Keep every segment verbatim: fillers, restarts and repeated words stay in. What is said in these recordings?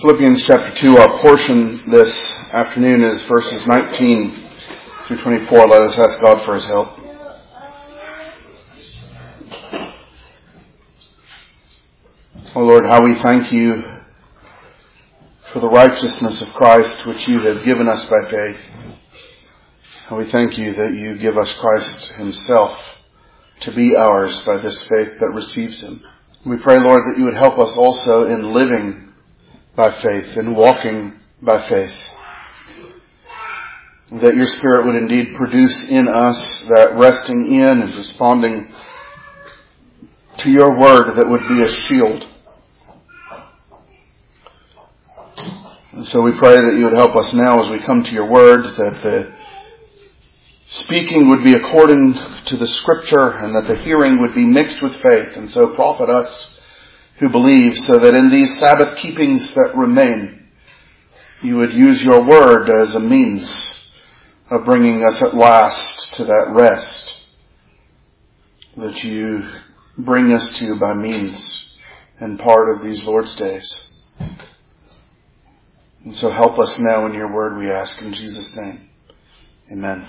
Philippians chapter two, our portion this afternoon is verses nineteen through twenty-four. Let us ask God for His help. Oh Lord, how we thank You for the righteousness of Christ which You have given us by faith. How we thank You that You give us Christ Himself to be ours by this faith that receives Him. We pray, Lord, that You would help us also in living by faith and walking by faith. That Your Spirit would indeed produce in us that resting in and responding to Your word that would be a shield. And so we pray that You would help us now as we come to Your word, that the speaking would be according to the Scripture and that the hearing would be mixed with faith. And so profit us who believe, so that in these Sabbath keepings that remain, You would use Your word as a means of bringing us at last to that rest that You bring us to by means and part of these Lord's days. And so help us now in Your word, we ask in Jesus' name. Amen.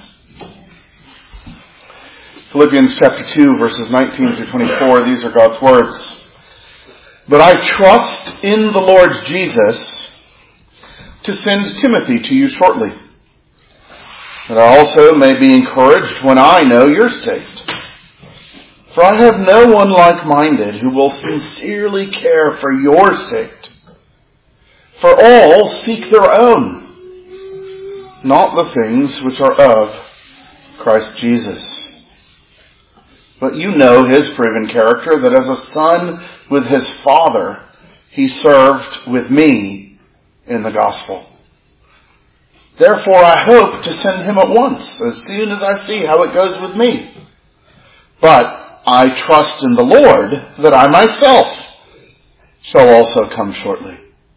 Philippians chapter two, verses nineteen through twenty-four, these are God's words. But I trust in the Lord Jesus to send Timothy to you shortly, that I also may be encouraged when I know your state. For I have no one like-minded who will sincerely care for your state. For all seek their own, not the things which are of Christ Jesus. But you know His proven character, that as a son with his Father, He served with me in the gospel. Therefore I hope to send him at once, as soon as I see how it goes with me. But I trust in the Lord that I myself shall also come shortly.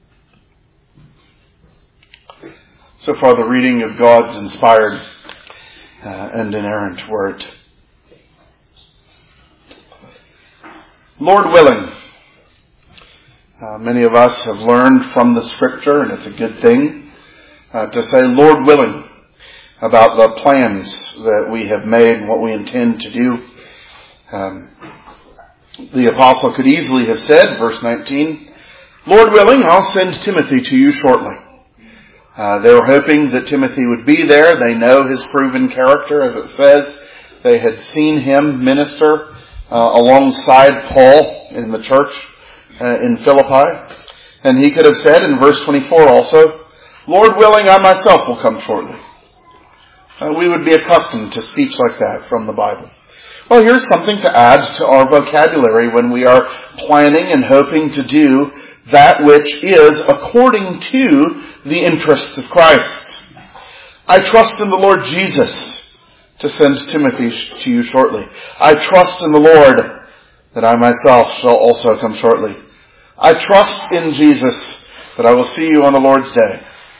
So far the reading of God's inspired uh, and inerrant word. Lord willing, uh, many of us have learned from the Scripture, and it's a good thing, uh, to say Lord willing about the plans that we have made and what we intend to do. Um, the apostle could easily have said, verse nineteen, Lord willing, I'll send Timothy to you shortly. Uh, they were hoping that Timothy would be there. They know his proven character, as it says. They had seen him minister Uh, alongside Paul in the church uh, in Philippi. And he could have said in verse twenty-four also, Lord willing, I myself will come shortly. Uh, we would be accustomed to speech like that from the Bible. Well, here's something to add to our vocabulary when we are planning and hoping to do that which is according to the interests of Christ. I trust in the Lord Jesus to send Timothy to you shortly. I trust in the Lord that I myself shall also come shortly. I trust in Jesus that I will see you on the Lord's day.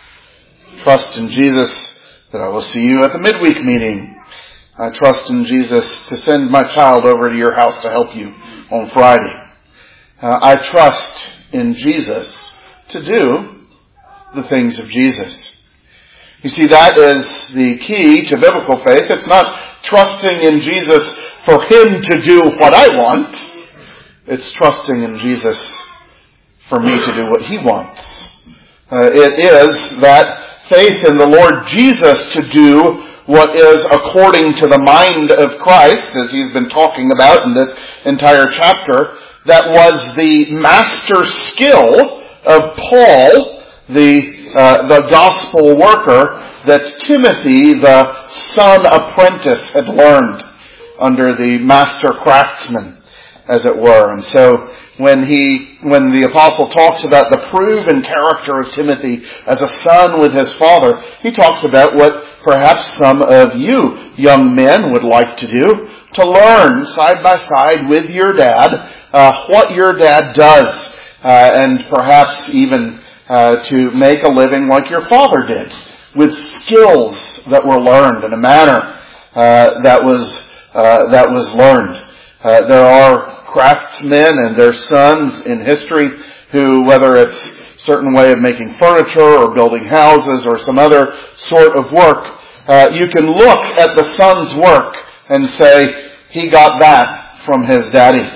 Trust in Jesus that I will see you at the midweek meeting. I trust in Jesus to send my child over to your house to help you on Friday. Uh, I trust in Jesus to do the things of Jesus. You see, that is the key to biblical faith. It's not trusting in Jesus for Him to do what I want. It's trusting in Jesus for me to do what He wants. Uh, it is that faith in the Lord Jesus to do what is according to the mind of Christ, as He's been talking about in this entire chapter, that was the master skill of Paul, the Uh, the gospel worker that Timothy, the son apprentice, had learned under the master craftsman, as it were. And so when he, when the apostle talks about the proven character of Timothy as a son with his father, he talks about what perhaps some of you young men would like to do, to learn side by side with your dad uh, what your dad does, uh, and perhaps even Uh, to make a living like your father did, with skills that were learned in a manner uh, that was uh, that was learned. Uh, there are craftsmen and their sons in history who, whether it's certain way of making furniture or building houses or some other sort of work, uh, you can look at the son's work and say, he got that from his daddy.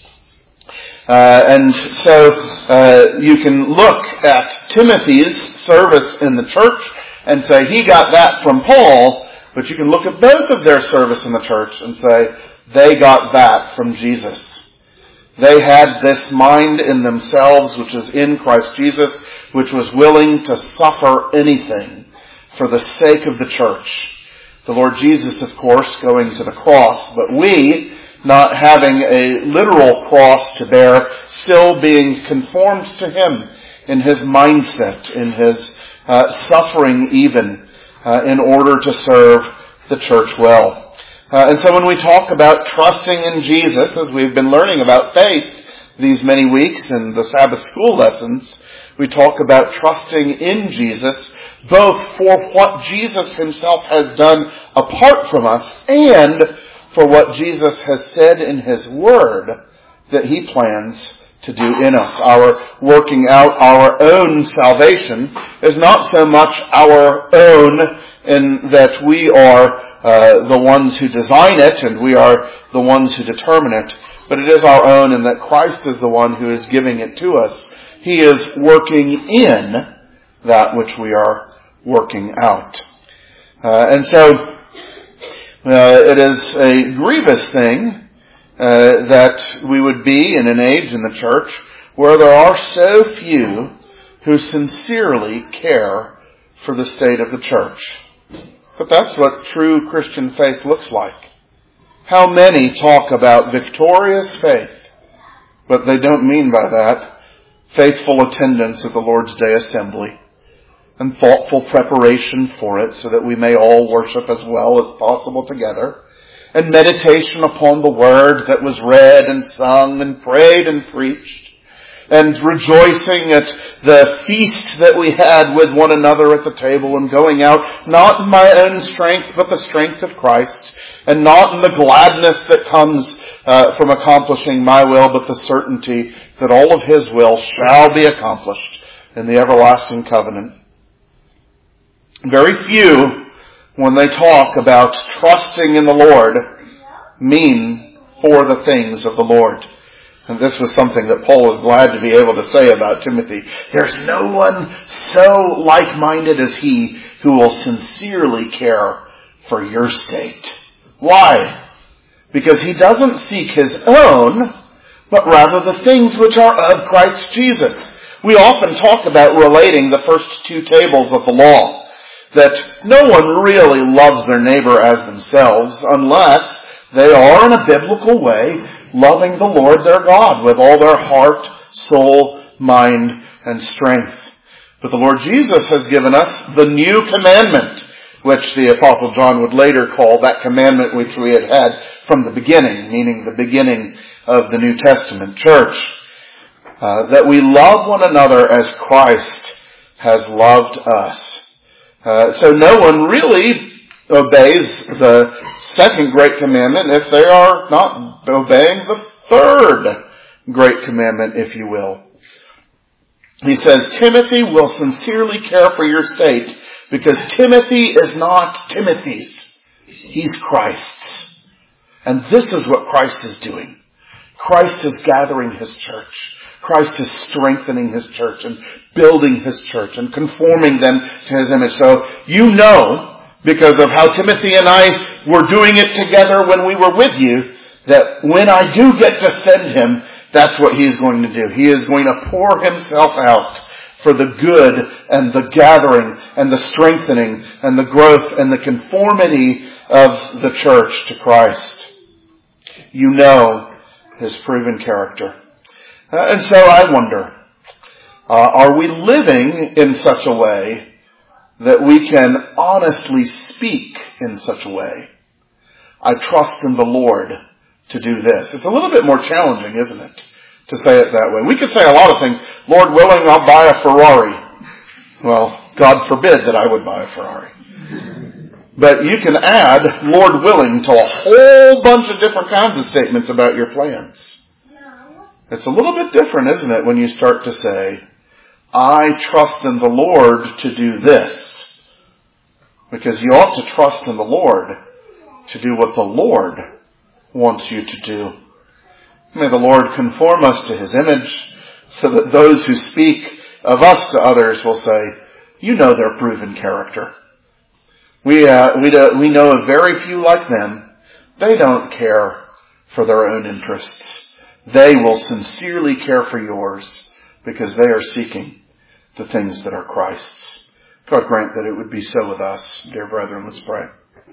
Uh, and so uh, you can look at Timothy's service in the church and say, he got that from Paul, but you can look at both of their service in the church and say, they got that from Jesus. They had this mind in themselves, which is in Christ Jesus, which was willing to suffer anything for the sake of the church. The Lord Jesus, of course, going to the cross, but we, not having a literal cross to bear, still being conformed to Him in His mindset, in His uh, suffering even, uh, in order to serve the church well. Uh, and so when we talk about trusting in Jesus, as we've been learning about faith these many weeks in the Sabbath school lessons, we talk about trusting in Jesus, both for what Jesus Himself has done apart from us and for what Jesus has said in His Word that He plans to do in us. Our working out our own salvation is not so much our own in that we are uh, the ones who design it and we are the ones who determine it, but it is our own in that Christ is the one who is giving it to us. He is working in that which we are working out. Uh, and so, Uh, it is a grievous thing uh, that we would be in an age in the church where there are so few who sincerely care for the state of the church. But that's what true Christian faith looks like. How many talk about victorious faith, but they don't mean by that faithful attendance at the Lord's Day assembly and thoughtful preparation for it so that we may all worship as well as possible together, and meditation upon the Word that was read and sung and prayed and preached, and rejoicing at the feast that we had with one another at the table and going out, not in my own strength, but the strength of Christ, and not in the gladness that comes uh, from accomplishing my will, but the certainty that all of His will shall be accomplished in the everlasting covenant. Very few, when they talk about trusting in the Lord, mean for the things of the Lord. And this was something that Paul was glad to be able to say about Timothy. There's no one so like-minded as he who will sincerely care for your state. Why? Because he doesn't seek his own, but rather the things which are of Christ Jesus. We often talk about relating the first two tables of the law, that no one really loves their neighbor as themselves unless they are in a biblical way loving the Lord their God with all their heart, soul, mind, and strength. But the Lord Jesus has given us the new commandment, which the Apostle John would later call that commandment which we had had from the beginning, meaning the beginning of the New Testament church, uh, that we love one another as Christ has loved us. Uh, so no one really obeys the second great commandment if they are not obeying the third great commandment, if you will. He says, Timothy will sincerely care for your state because Timothy is not Timothy's. He's Christ's. And this is what Christ is doing. Christ is gathering His church. Christ is strengthening His church and building His church and conforming them to His image. So you know, because of how Timothy and I were doing it together when we were with you, that when I do get to send him, that's what He is going to do. He is going to pour Himself out for the good and the gathering and the strengthening and the growth and the conformity of the church to Christ. You know His proven character. Uh, and so I wonder, uh, are we living in such a way that we can honestly speak in such a way? I trust in the Lord to do this. It's a little bit more challenging, isn't it, to say it that way. We could say a lot of things. Lord willing, I'll buy a Ferrari. Well, God forbid that I would buy a Ferrari. But you can add Lord willing to a whole bunch of different kinds of statements about your plans. It's a little bit different, isn't it, when you start to say, I trust in the Lord to do this. Because you ought to trust in the Lord to do what the Lord wants you to do. May the Lord conform us to His image so that those who speak of us to others will say, you know their proven character. We, uh, we, uh, we know of very few like them. They don't care for their own interests. They will sincerely care for yours because they are seeking the things that are Christ's. God grant that it would be so with us. Dear brethren, let's pray.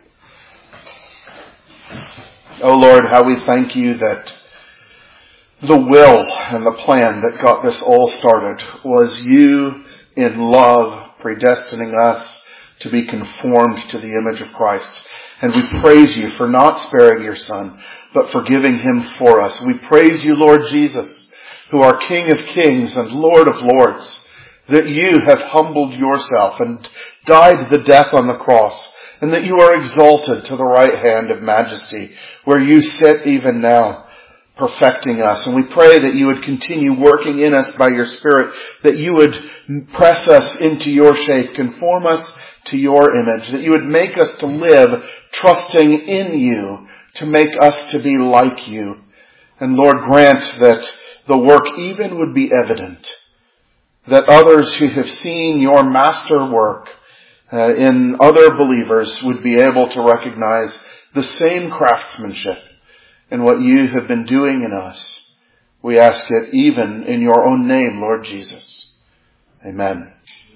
Oh Lord, how we thank you that the will and the plan that got this all started was you in love predestining us to be conformed to the image of Christ. And we praise you for not sparing your Son, but for giving him for us. We praise you, Lord Jesus, who are King of kings and Lord of lords, that you have humbled yourself and died the death on the cross, and that you are exalted to the right hand of majesty, where you sit even now, perfecting us. And we pray that you would continue working in us by your Spirit, that you would press us into your shape, conform us to your image, that you would make us to live trusting in you, to make us to be like you. And Lord, grant that the work even would be evident, that others who have seen your master work uh, in other believers would be able to recognize the same craftsmanship in what you have been doing in us. We ask it even in your own name, Lord Jesus. Amen.